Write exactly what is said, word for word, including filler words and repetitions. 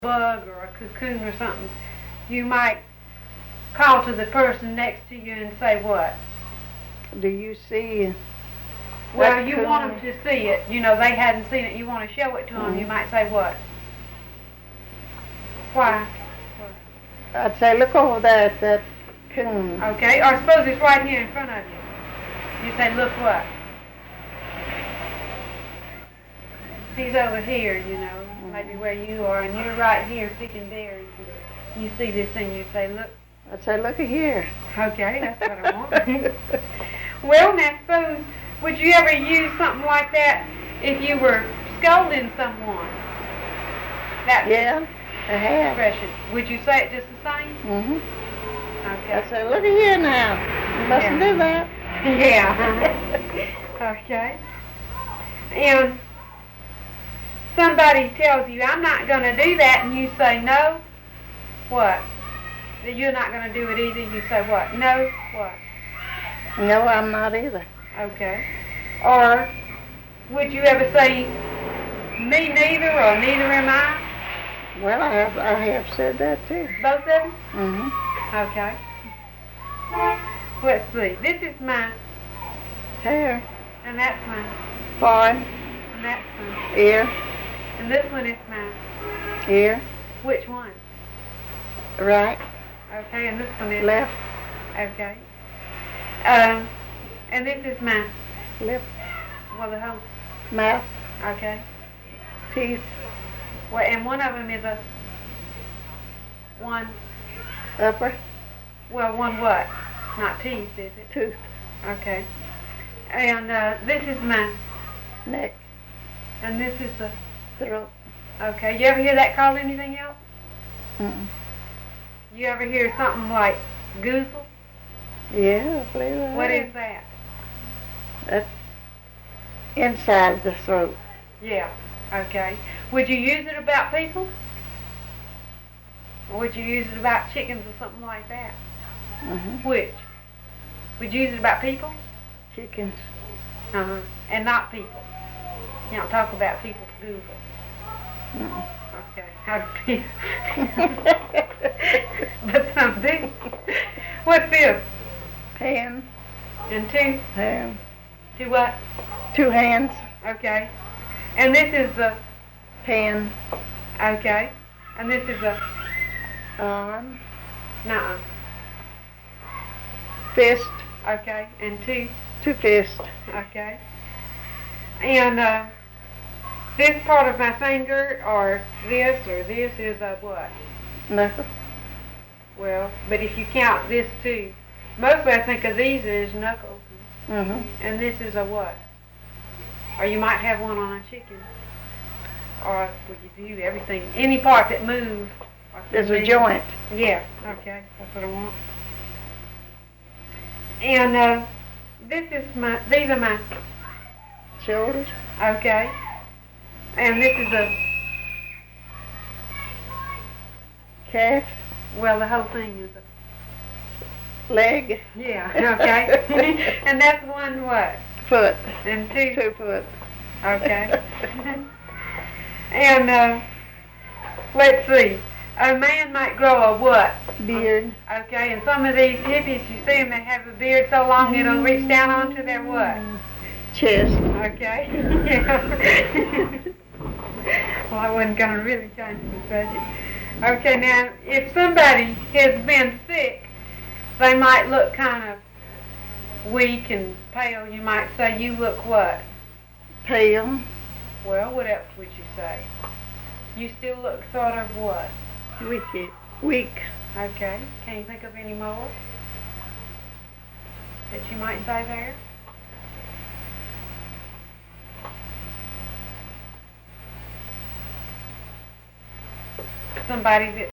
bug or a cocoon or something, you might call to the person next to you and say what? Do you see? Well, you want them to see it. You know, they hadn't seen it. You want to show it to them. Mm-hmm. You might say what? Why? I'd say, look over there at that coon. Okay, or suppose it's right here in front of you. You say, look what? He's over here, you know, mm-hmm. maybe where you are, and you're right here picking berries. You see this thing, you say, look. I'd say, look here. Okay, that's what I want. Well, now, suppose, would you ever use something like that if you were scolding someone? That yeah, I have. Expression. Would you say it just the same? Mm-hmm. Okay. I'd say, look here now. You mustn't yeah. do that. Yeah. Okay. And somebody tells you, I'm not going to do that, and you say, no, what? That you're not going to do it either, you say what? No, what? No, I'm not either. Okay. Or would you ever say, me neither, or neither am I? Well, I have, I have said that too. Both of them? Mm-hmm. Okay. Let's see. This is my hair. And that's my forehead. And that's my ear. And this one is my ear. Which one? Right. Okay, and this one is left. Okay. Um, and this is my lip. Well, the whole mouth. Okay. Teeth. Well, and one of them is a one upper. Well, one what? Not teeth, is it? Tooth. Okay. And uh, this is my neck. And this is the throat. Okay. You ever hear that called anything else? Mm-mm. You ever hear something like goozle? Yeah, I believe that. What is that? That's inside the throat. Yeah. Okay. Would you use it about people? Or would you use it about chickens or something like that? Mm-hmm. Which? Would you use it about people? Chickens. Uh-huh. And not people. You don't talk about people's goozle. Mm-mm. Okay. How do people? But something. What's this? Hand. And two? Hand. Two what? Two hands. Okay. And this is the hand. Okay. And this is the arm. Nuh-uh. Fist. Okay. And two? Two fists. Okay. And uh, this part of my finger, or this, or this is a what? Knuckle. Well, but if you count this too, mostly I think of these as knuckles. Mm-hmm. And this is a what? Or you might have one on a chicken. Or well, you do everything, any part that moves. There's a joint. Yeah. Okay. That's what I want. And uh, this is my. These are my shoulders. Okay. And this is a calf. Well, the whole thing is a leg. Yeah. Okay. And that's one what? Foot. And two. Two foot. Okay. And uh, let's see. A man might grow a what? Beard. Okay. And some of these hippies, you see them, they have a beard so long it'll reach down onto their what? Chest. Okay. Yeah. Well, I wasn't going to really change the subject. Okay, now, if somebody has been sick, they might look kind of weak and pale. You might say, you look what? Pale. Well, what else would you say? You still look sort of what? Weak. Weak. Okay. Can you think of any more that you might say there? Somebody that